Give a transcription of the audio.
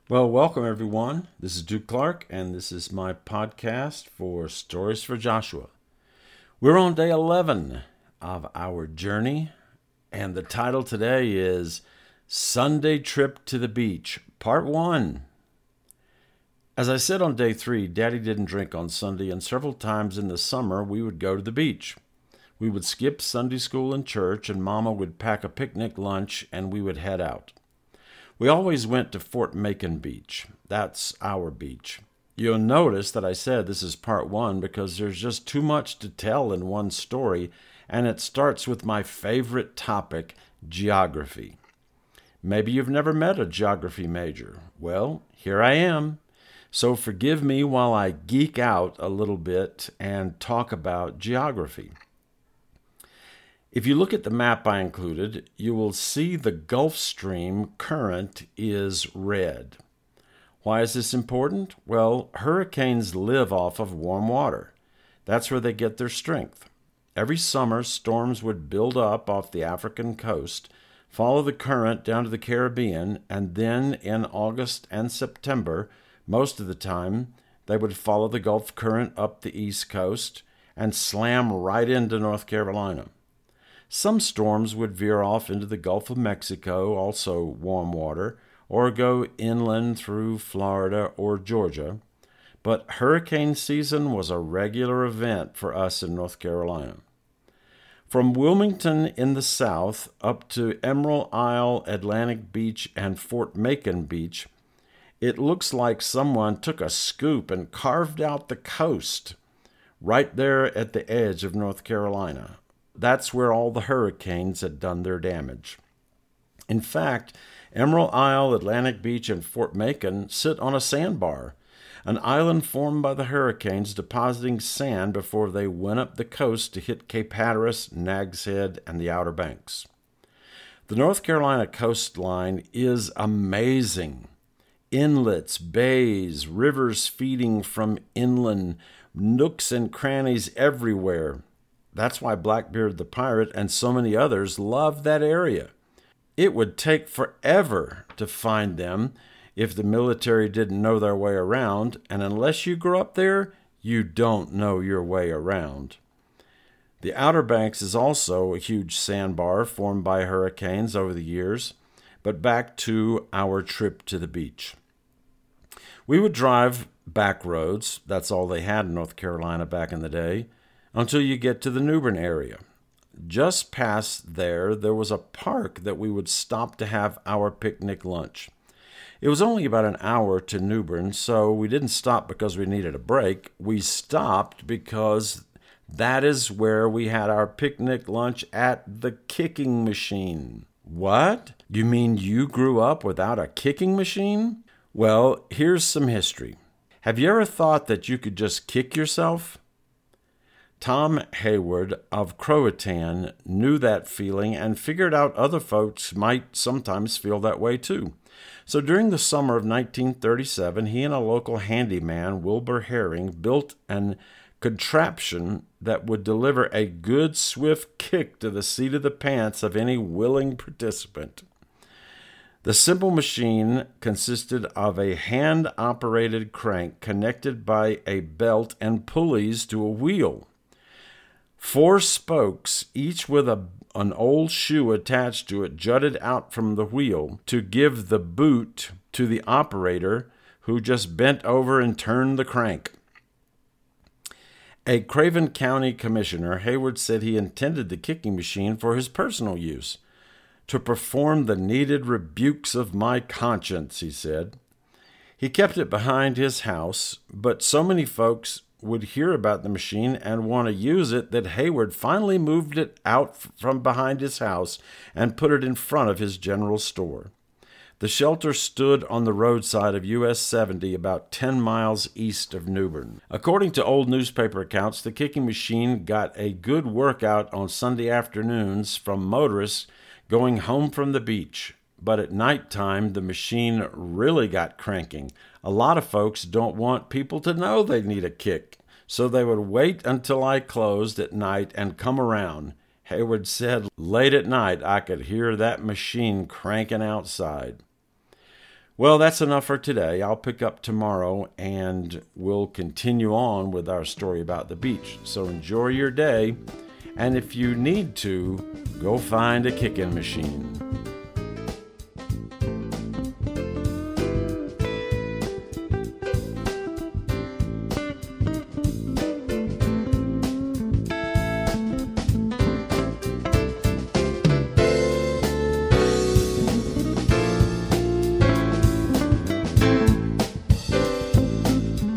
Well, welcome everyone. This is Duke Clark, and this is my podcast for Stories for Joshua. We're on day 11 of our journey, and the title today is Sunday Trip to the Beach, Part 1. As I said on day 3, Daddy didn't drink on Sunday, and several times in the summer we would go to the beach. We would skip Sunday school and church, and Mama would pack a picnic lunch, and we would head out. We always went to Fort Macon Beach. That's our beach. You'll notice that I said this is part 1 because there's just too much to tell in one story, and it starts with my favorite topic, geography. Maybe you've never met a geography major. Well, here I am. So forgive me while I geek out a little bit and talk about geography. If you look at the map I included, you will see the Gulf Stream current is red. Why is this important? Well, hurricanes live off of warm water. That's where they get their strength. Every summer, storms would build up off the African coast, follow the current down to the Caribbean, and then in August and September, most of the time, they would follow the Gulf Current up the East Coast and slam right into North Carolina. Some storms would veer off into the Gulf of Mexico, also warm water, or go inland through Florida or Georgia. But hurricane season was a regular event for us in North Carolina. From Wilmington in the south up to Emerald Isle, Atlantic Beach, and Fort Macon Beach, it looks like someone took a scoop and carved out the coast right there at the edge of North Carolina. That's where all the hurricanes had done their damage. In fact, Emerald Isle, Atlantic Beach, and Fort Macon sit on a sandbar, an island formed by the hurricanes depositing sand before they went up the coast to hit Cape Hatteras, Nags Head, and the Outer Banks. The North Carolina coastline is amazing. Inlets, bays, rivers feeding from inland, nooks and crannies everywhere. That's why Blackbeard the Pirate and so many others love that area. It would take forever to find them if the military didn't know their way around, and unless you grew up there, you don't know your way around. The Outer Banks is also a huge sandbar formed by hurricanes over the years, but back to our trip to the beach. We would drive back roads, that's all they had in North Carolina back in the day, until you get to the New Bern area. Just past there was a park that we would stop to have our picnic lunch. It was only about an hour to New Bern, so we didn't stop because we needed a break. We stopped because that is where we had our picnic lunch at the kicking machine. What? You mean you grew up without a kicking machine? Well, here's some history. Have you ever thought that you could just kick yourself? Tom Hayward of Croatan knew that feeling and figured out other folks might sometimes feel that way too. So during the summer of 1937, he and a local handyman, Wilbur Herring, built an contraption that would deliver a good, swift kick to the seat of the pants of any willing participant. The simple machine consisted of a hand-operated crank connected by a belt and pulleys to a wheel. 4 spokes, each with an old shoe attached to it, jutted out from the wheel to give the boot to the operator, who just bent over and turned the crank. A Craven County commissioner, Hayward said he intended the kicking machine for his personal use. To perform the needed rebukes of my conscience, he said. He kept it behind his house, but so many folks would hear about the machine and want to use it that Hayward finally moved it out from behind his house and put it in front of his general store. The shelter stood on the roadside of US 70 about 10 miles east of New Bern. According to old newspaper accounts, the kicking machine got a good workout on Sunday afternoons from motorists going home from the beach. But at nighttime, the machine really got cranking. A lot of folks don't want people to know they need a kick, so they would wait until I closed at night and come around. Hayward said late at night I could hear that machine cranking outside. Well, that's enough for today. I'll pick up tomorrow and we'll continue on with our story about the beach. So enjoy your day. And if you need to, go find a kicking machine.